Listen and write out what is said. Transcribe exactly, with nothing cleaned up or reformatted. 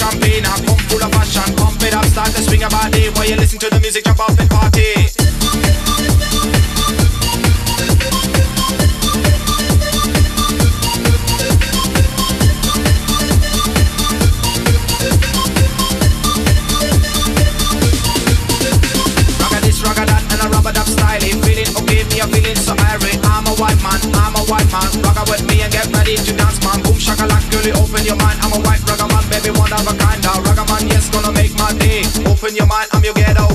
champagne, I come full of passion. Pump it up, start to swing your body while you listen to the music, jump up and party. White man, rock out with me and get ready to dance, man. Boom shakalak, girl, you open your mind. I'm a white ragga man, baby, one of a kind. A ragga man, yes, gonna make my day. Open your mind, I'm your ghetto